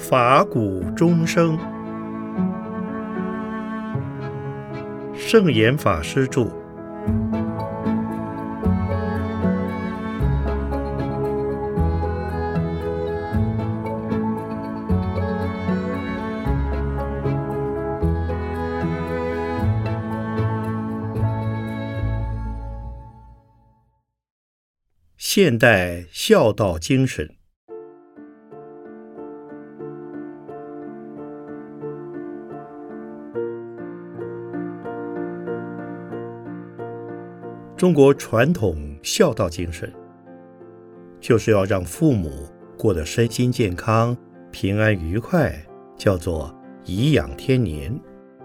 法古终生，圣严法师著。现代孝道精神。中国传统孝道精神，就是要让父母过得身心健康、平安愉快，叫做颐养天年。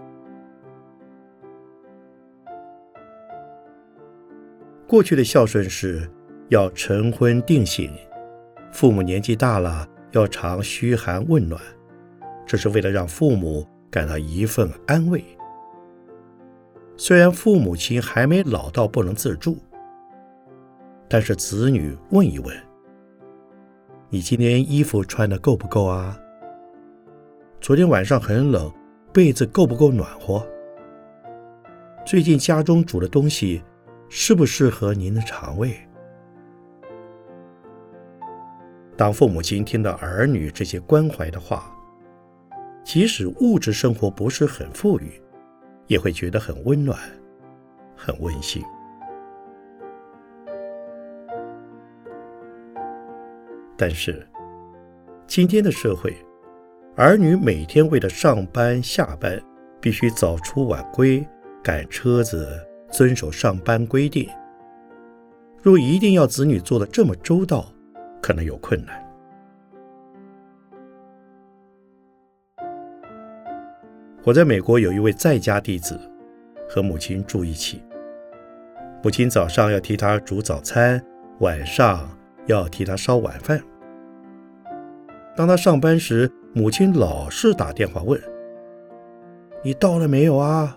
过去的孝顺是要晨昏定省，父母年纪大了要常嘘寒问暖，这是为了让父母感到一份安慰。虽然父母亲还没老到不能自助，但是子女问一问：你今天衣服穿得够不够啊？昨天晚上很冷，被子够不够暖和？最近家中煮的东西适不适合您的肠胃？当父母亲听到儿女这些关怀的话，即使物质生活不是很富裕，也会觉得很温暖，很温馨。但是今天的社会，儿女每天为了上班下班，必须早出晚归，赶车子，遵守上班规定。若一定要子女做得这么周到，可能有困难。我在美国有一位在家弟子，和母亲住一起。母亲早上要替他煮早餐，晚上要替他烧晚饭。当他上班时，母亲老是打电话问：你到了没有啊？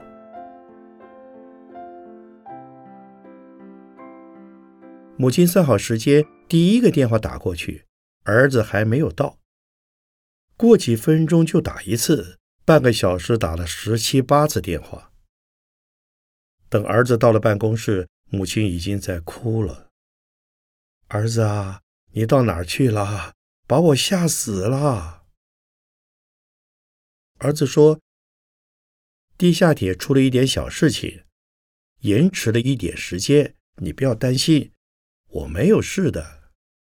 母亲算好时间，第一个电话打过去，儿子还没有到。过几分钟就打一次，半个小时打了17、18次电话。等儿子到了办公室，母亲已经在哭了。儿子啊，你到哪儿去了？把我吓死了。儿子说，地下铁出了一点小事情，延迟了一点时间，你不要担心，我没有事的。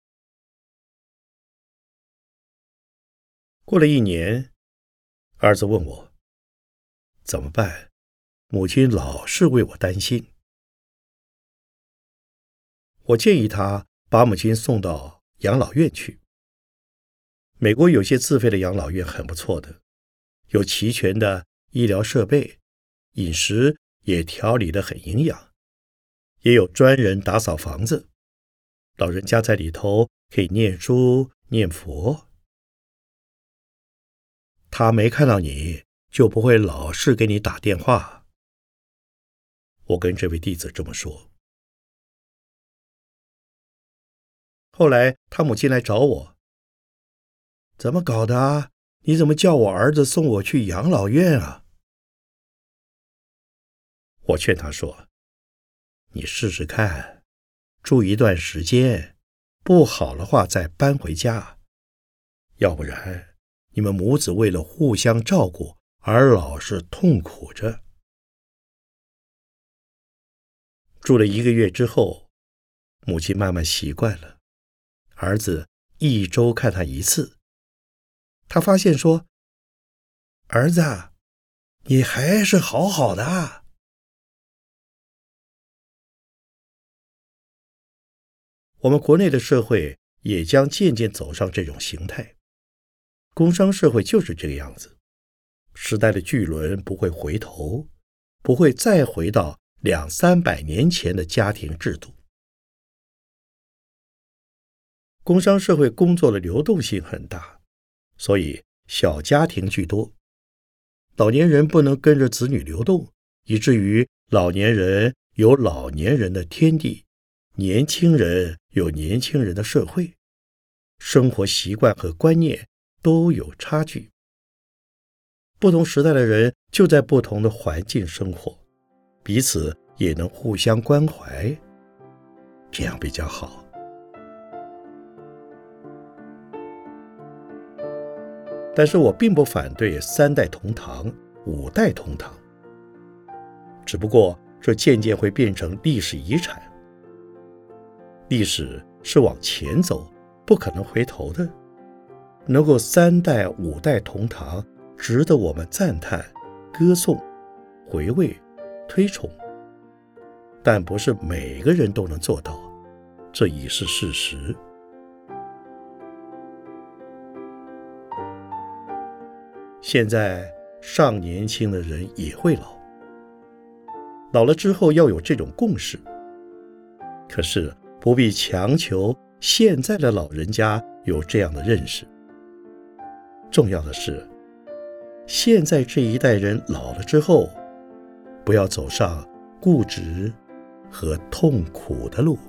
过了1年，儿子问我怎么办，母亲老是为我担心。我建议他把母亲送到养老院去。美国有些自费的养老院很不错的，有齐全的医疗设备，饮食也调理得很营养，也有专人打扫房子，老人家在里头可以念书念佛。他没看到你，就不会老是给你打电话。我跟这位弟子这么说。后来他母亲来找我，怎么搞的啊？你怎么叫我儿子送我去养老院啊？我劝他说，你试试看，住一段时间，不好的话再搬回家，要不然你们母子为了互相照顾而老是痛苦着。住了1个月之后，母亲慢慢习惯了，儿子1周看他1次。他发现说，儿子，你还是好好的啊。我们国内的社会也将渐渐走上这种形态。工商社会就是这个样子，时代的巨轮不会回头，不会再回到200、300年前的家庭制度。工商社会工作的流动性很大，所以小家庭居多。老年人不能跟着子女流动，以至于老年人有老年人的天地，年轻人有年轻人的社会，生活习惯和观念都有差距。不同时代的人就在不同的环境生活，彼此也能互相关怀，这样比较好。但是我并不反对3代同堂、5代同堂，只不过这渐渐会变成历史遗产。历史是往前走，不可能回头的。能够3代、5代同堂，值得我们赞叹、歌颂、回味、推崇。但不是每个人都能做到，这已是事实。现在尚年轻的人也会老，老了之后要有这种共识。可是不必强求现在的老人家有这样的认识。重要的是，现在这一代人老了之后，不要走上固执和痛苦的路。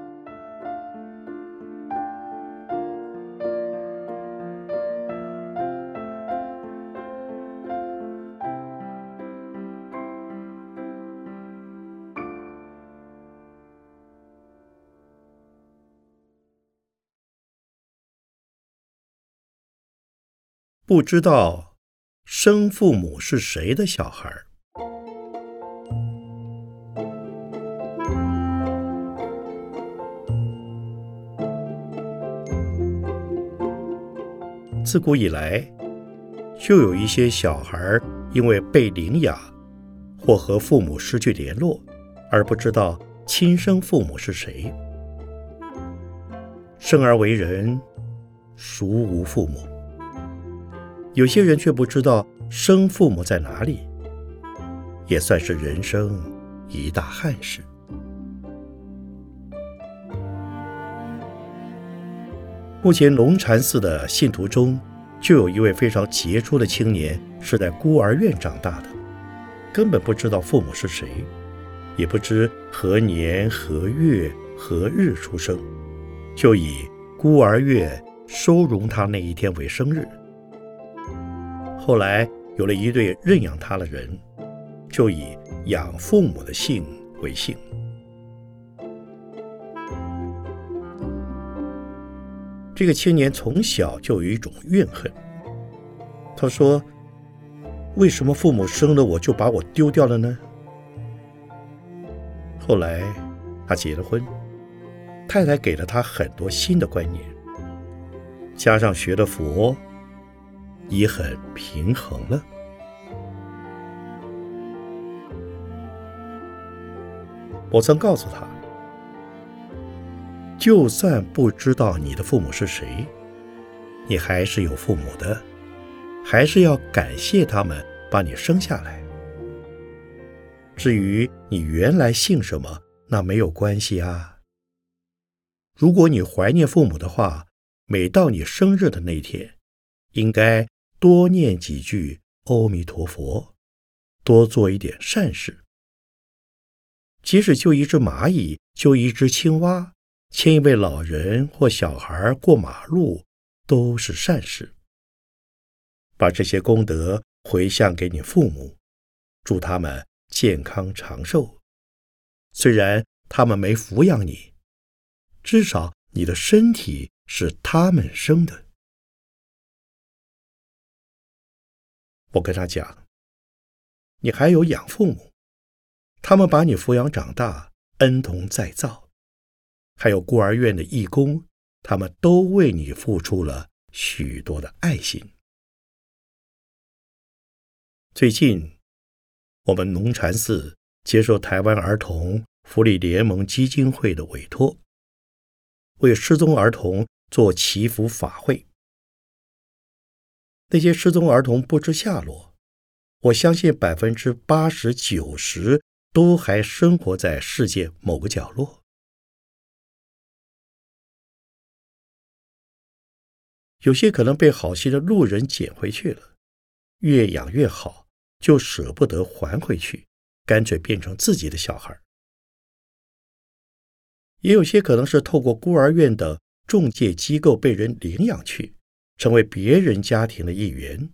不知道生父母是谁的小孩。自古以来，就有一些小孩因为被领养或和父母失去联络，而不知道亲生父母是谁。生而为人，孰无父母？有些人却不知道生父母在哪里，也算是人生一大憾事。目前龙禅寺的信徒中，就有一位非常杰出的青年是在孤儿院长大的，根本不知道父母是谁，也不知何年何月何日出生，就以孤儿院收容他那一天为生日。后来有了一对认养他的人，就以养父母的姓为姓。这个青年从小就有一种怨恨，他说：为什么父母生了我就把我丢掉了呢？后来他结了婚，太太给了他很多新的观念，加上学了佛，也很平衡了。我曾告诉他，就算不知道你的父母是谁，你还是有父母的，还是要感谢他们把你生下来。至于你原来姓什么，那没有关系啊。如果你怀念父母的话，每到你生日的那天，应该多念几句阿弥陀佛，多做一点善事。即使救一只蚂蚁，救一只青蛙，牵一位老人或小孩过马路，都是善事。把这些功德回向给你父母，祝他们健康长寿。虽然他们没抚养你，至少你的身体是他们生的。我跟他讲，你还有养父母，他们把你抚养长大，恩同再造。还有孤儿院的义工，他们都为你付出了许多的爱心。最近，我们龙禅寺接受台湾儿童福利联盟基金会的委托，为失踪儿童做祈福法会。那些失踪儿童不知下落，我相信80%、90%都还生活在世界某个角落。有些可能被好心的路人捡回去了，越养越好，就舍不得还回去，干脆变成自己的小孩。也有些可能是透过孤儿院的中介机构被人领养去， 成为别人家庭的一员。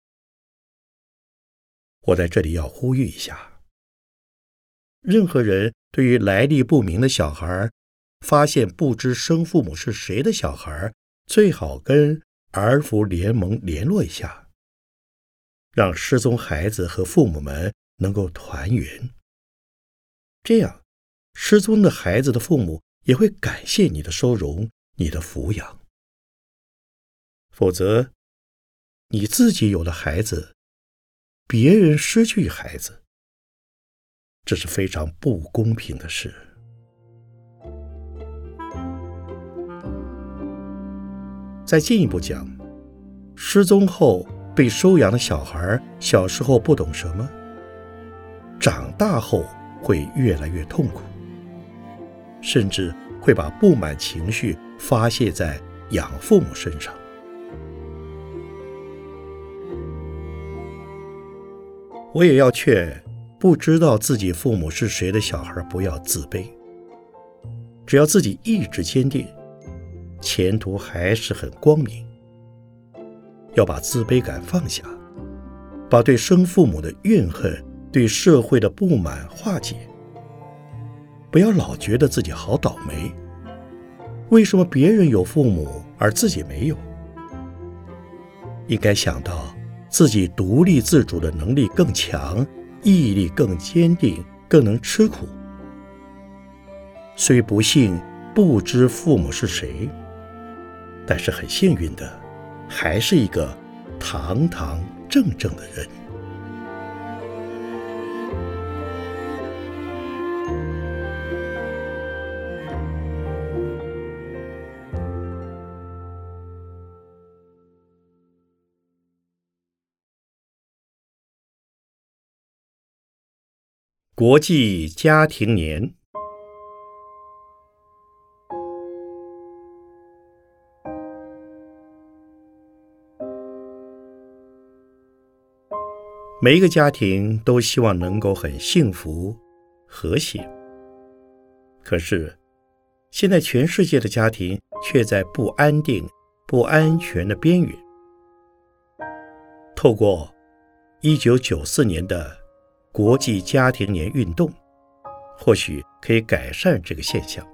我在这里要呼吁一下，任何人对于来历不明的小孩，发现不知生父母是谁的小孩，最好跟儿福联盟联络一下，让失踪孩子和父母们能够团圆。这样，失踪的孩子的父母也会感谢你的收容，你的抚养。否则，你自己有了孩子，别人失去孩子，这是非常不公平的事。再进一步讲，失踪后被收养的小孩，小时候不懂什么，长大后会越来越痛苦，甚至会把不满情绪发泄在养父母身上。我也要劝不知道自己父母是谁的小孩不要自卑，只要自己意志坚定，前途还是很光明。要把自卑感放下，把对生父母的怨恨、对社会的不满化解。不要老觉得自己好倒霉，为什么别人有父母而自己没有？应该想到自己独立自主的能力更强，毅力更坚定，更能吃苦。虽不幸不知父母是谁，但是很幸运的，还是一个堂堂正正的人。国际家庭年，每一个家庭都希望能够很幸福、和谐。可是，现在全世界的家庭却在不安定、不安全的边缘。透过1994年的国际家庭年运动，或许可以改善这个现象。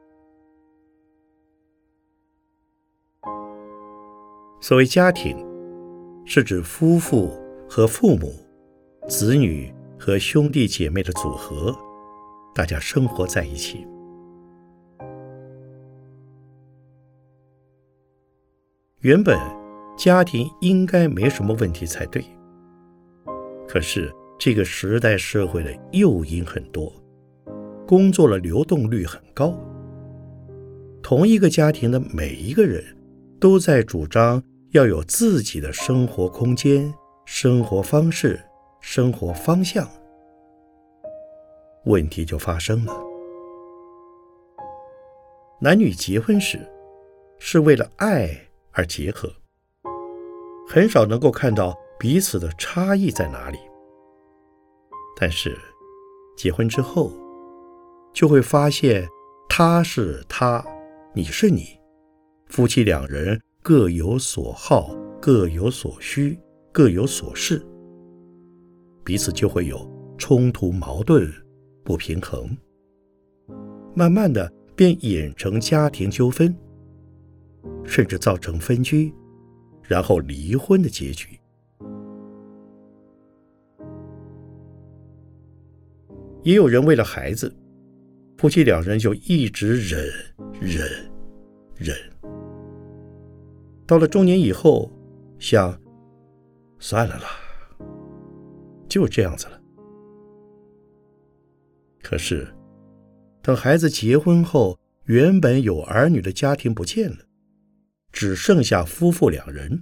所谓家庭，是指夫妇和父母、子女和兄弟姐妹的组合，大家生活在一起。原本家庭应该没什么问题才对，可是这个时代社会的诱因很多，工作的流动率很高，同一个家庭的每一个人都在主张要有自己的生活空间、生活方式、生活方向，问题就发生了。男女结婚时是为了爱而结合，很少能够看到彼此的差异在哪里。但是结婚之后，就会发现他是他，你是你，夫妻两人各有所好，各有所需，各有所事，彼此就会有冲突、矛盾、不平衡，慢慢的便演成家庭纠纷，甚至造成分居，然后离婚的结局。也有人为了孩子，夫妻两人就一直忍，到了中年以后，想算了啦，就这样子了。可是等孩子结婚后，原本有儿女的家庭不见了，只剩下夫妇两人。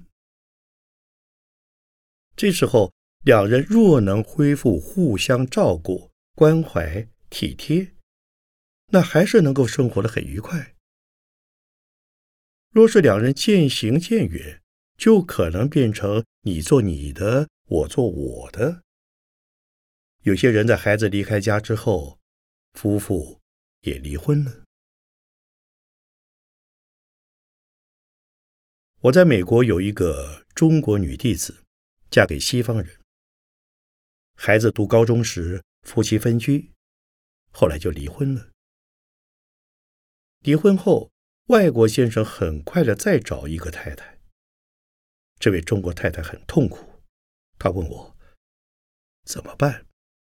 这时候两人若能恢复互相照顾、关怀、体贴，那还是能够生活得很愉快。若是两人渐行渐远，就可能变成你做你的，我做我的。有些人在孩子离开家之后，夫妇也离婚了。 我在美国有一个中国女弟子，嫁给西方人。孩子读高中时，夫妻分居，后来就离婚了。离婚后，外国先生很快的再找一个太太。这位中国太太很痛苦，她问我怎么办。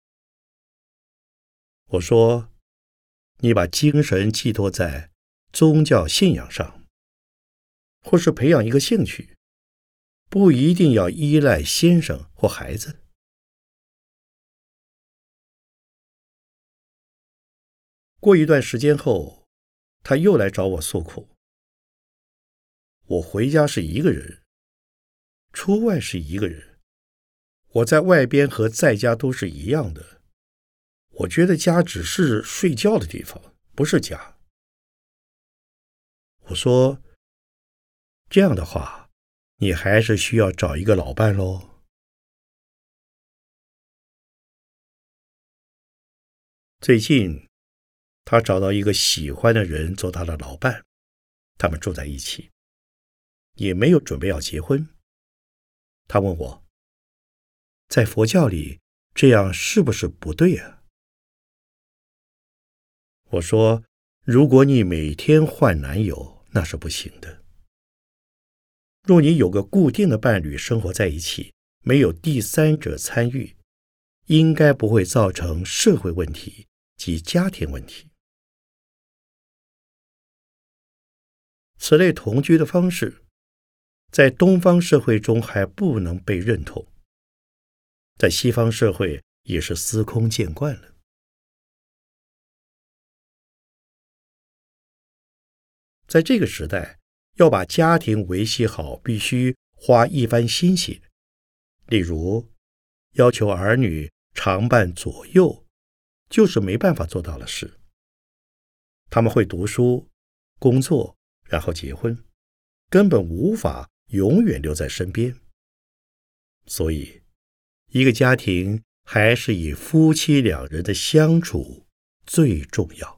我说，你把精神寄托在宗教信仰上，或是培养一个兴趣，不一定要依赖先生或孩子。过一段时间后，他又来找我诉苦。我回家是一个人，出外是一个人，我在外边和在家都是一样的。我觉得家只是睡觉的地方，不是家。我说，这样的话，你还是需要找一个老伴咯。最近，他找到一个喜欢的人做他的老伴，他们住在一起，也没有准备要结婚。他问我，在佛教里，这样是不是不对啊？我说，如果你每天换男友，那是不行的。若你有个固定的伴侣生活在一起，没有第三者参与，应该不会造成社会问题及家庭问题。此类同居的方式，在东方社会中还不能被认同，在西方社会也是司空见惯了。在这个时代，要把家庭维系好，必须花一番心血。例如，要求儿女常伴左右，就是没办法做到的事。他们会读书、工作，然后结婚，根本无法永远留在身边。所以，一个家庭还是以夫妻两人的相处最重要。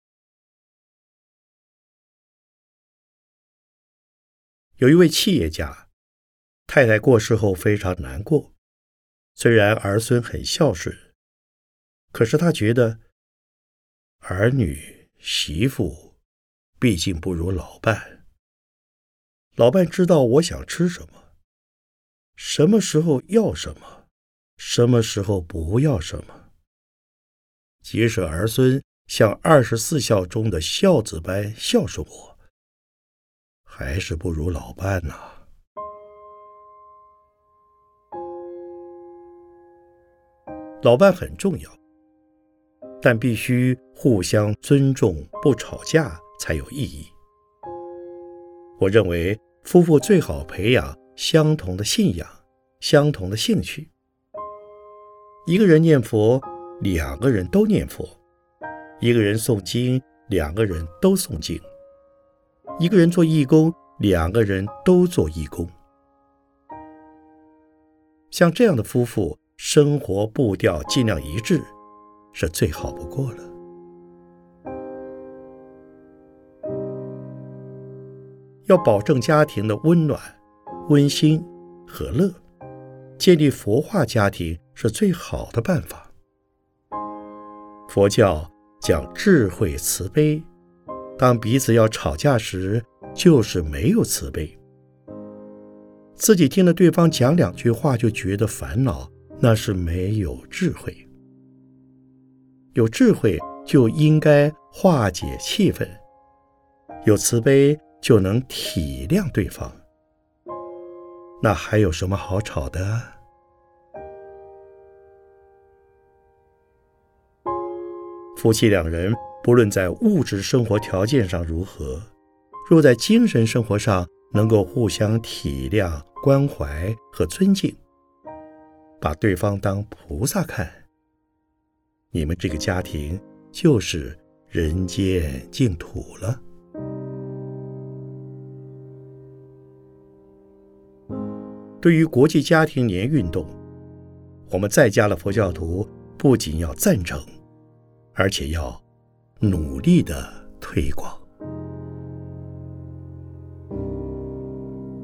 有一位企业家，太太过世后非常难过，虽然儿孙很孝顺，可是他觉得儿女媳妇毕竟不如老伴。老伴知道我想吃什么，什么时候要什么，什么时候不要什么。即使儿孙像24孝中的孝子般孝顺我，还是不如老伴呐。老伴很重要，但必须互相尊重，不吵架才有意义。我认为夫妇最好培养相同的信仰，相同的兴趣。一个人念佛，两个人都念佛；一个人诵经，两个人都诵经；一个人做义工，两个人都做义工。像这样的夫妇，生活步调尽量一致，是最好不过了。要保证家庭的温暖、温馨、和乐，建立佛化家庭是最好的办法。佛教讲智慧慈悲，当彼此要吵架时，就是没有慈悲。自己听了对方讲2句话就觉得烦恼，那是没有智慧。有智慧就应该化解气氛，有慈悲就能体谅对方，那还有什么好吵的？夫妻两人不论在物质生活条件上如何，若在精神生活上能够互相体谅、关怀和尊敬，把对方当菩萨看，你们这个家庭就是人间净土了。对于国际家庭年运动，我们在家的佛教徒不仅要赞成，而且要努力地推广。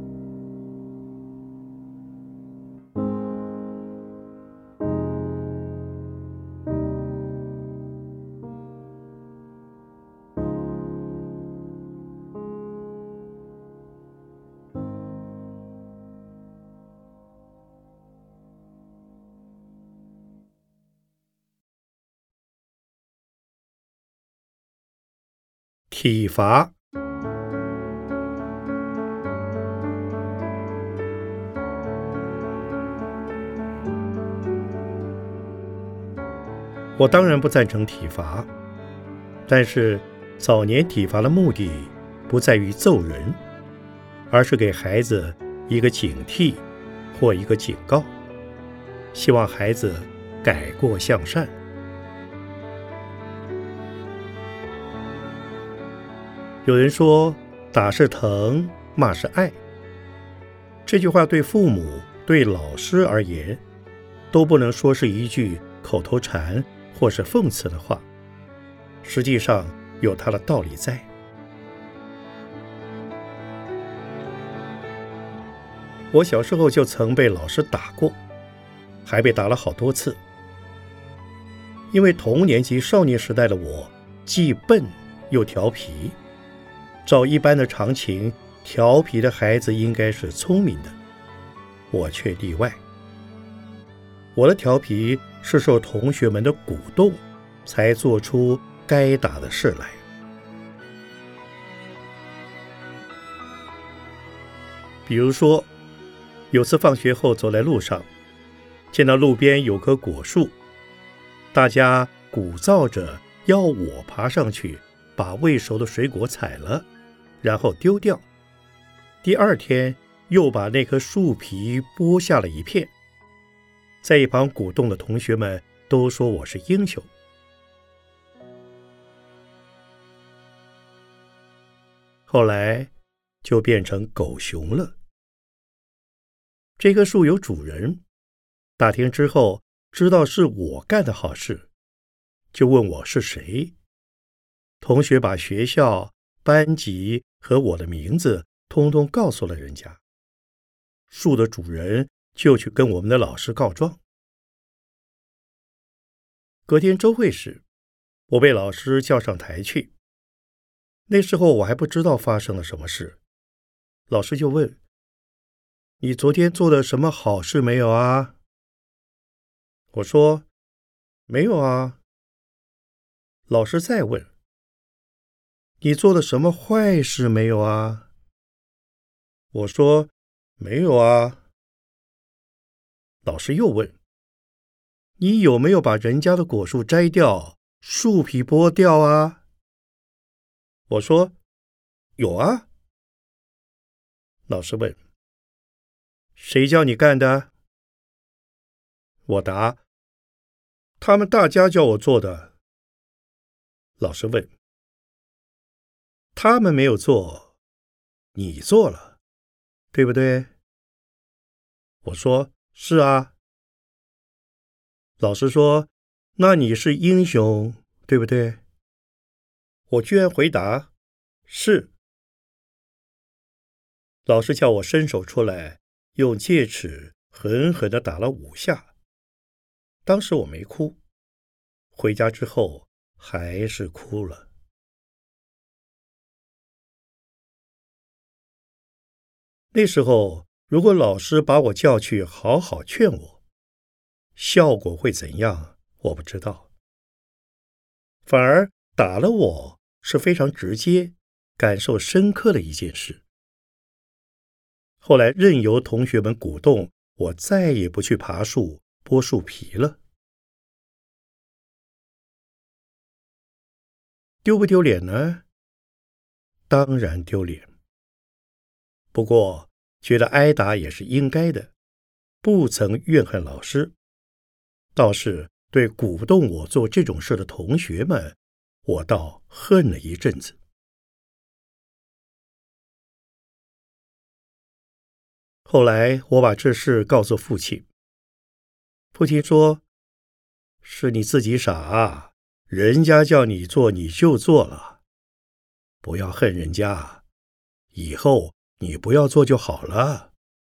体罚。我当然不赞成体罚，但是早年体罚的目的不在于揍人，而是给孩子一个警惕或一个警告，希望孩子改过向善。有人说，打是疼，骂是爱。这句话对父母、对老师而言，都不能说是一句口头禅或是讽刺的话，实际上有它的道理在。我小时候就曾被老师打过，还被打了好多次。因为同年级少年时代的我既笨又调皮，照一般的常情，调皮的孩子应该是聪明的，我却例外。我的调皮是受同学们的鼓动，才做出该打的事来。比如说，有次放学后走在路上，见到路边有棵果树，大家鼓噪着要我爬上去，把未熟的水果采了，然后丢掉。第二天又把那棵树皮剥下了一片。在一旁鼓动的同学们都说我是英雄。后来就变成狗熊了。这棵树有主人，打听之后知道是我干的好事，就问我是谁。同学把学校、班级和我的名字通通告诉了人家。树的主人就去跟我们的老师告状。隔天周会时，我被老师叫上台去。那时候我还不知道发生了什么事，老师就问：“你昨天做了什么好事没有啊？”我说：“没有啊。”老师再问：“你做了什么坏事没有啊？”我说：“没有啊。”老师又问：“你有没有把人家的果树摘掉，树皮剥掉啊？”我说：“有啊。”老师问：“谁叫你干的？”我答：“他们大家叫我做的。”老师问：“他们没有做，你做了，对不对？”我说：“是啊。”老师说：“那你是英雄，对不对？”我居然回答：“是。”老师叫我伸手出来，用戒尺狠狠地打了5下。当时我没哭，回家之后还是哭了。那时候，如果老师把我叫去好好劝我，效果会怎样，我不知道。反而打了我是非常直接、感受深刻的一件事。后来任由同学们鼓动，我再也不去爬树、剥树皮了。丢不丢脸呢？当然丢脸。不过觉得挨打也是应该的，不曾怨恨老师，倒是对鼓动我做这种事的同学们，我倒恨了一阵子。后来我把这事告诉父亲，父亲说：“是你自己傻，人家叫你做你就做了，不要恨人家，以后你不要做就好了。”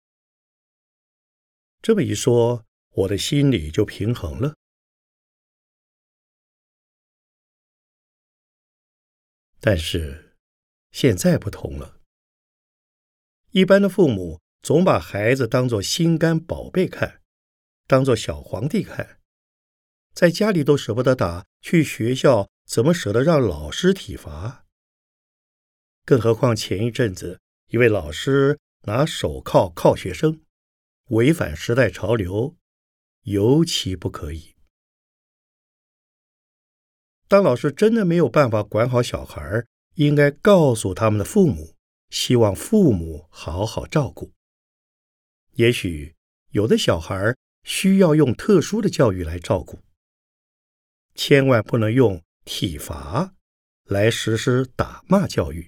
这么一说，我的心里就平衡了。但是现在不同了，一般的父母总把孩子当作心肝宝贝看，当作小皇帝看，在家里都舍不得打，去学校怎么舍得让老师体罚？ 更何况前一阵子一位老师拿手铐铐学生，违反时代潮流，尤其不可以。当老师真的没有办法管好小孩，应该告诉他们的父母，希望父母好好照顾。也许有的小孩需要用特殊的教育来照顾，千万不能用体罚来实施打骂教育。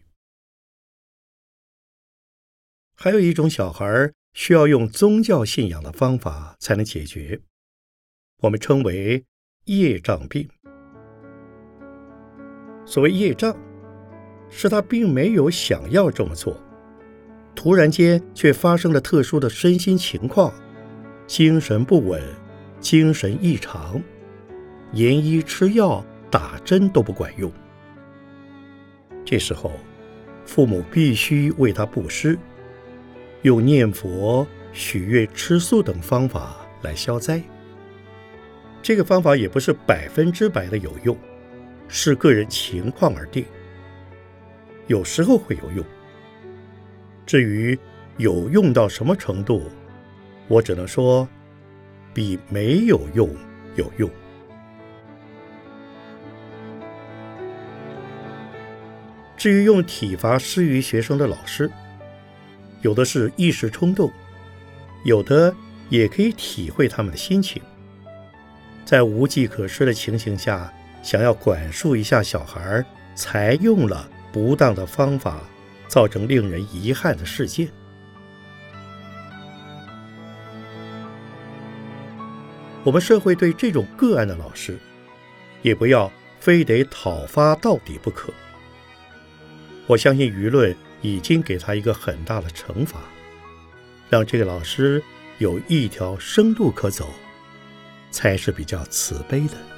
还有一种小孩需要用宗教信仰的方法才能解决，我们称为业障病。所谓业障，是他并没有想要这么做，突然间却发生了特殊的身心情况，精神不稳，精神异常，延医吃药打针都不管用。这时候父母必须为他布施，用念佛、许愿、吃素等方法来消灾。这个方法也不是100%的有用，视个人情况而定，有时候会有用。至于有用到什么程度，我只能说比没有用有用。至于用体罚施于学生的老师，有的是一时冲动，有的也可以体会他们的心情，在无计可施的情形下，想要管束一下小孩，才用了不当的方法，造成令人遗憾的事件。我们社会对这种个案的老师，也不要非得讨伐到底不可。我相信舆论已经给他一个很大的惩罚，让这个老师有一条生路可走，才是比较慈悲的。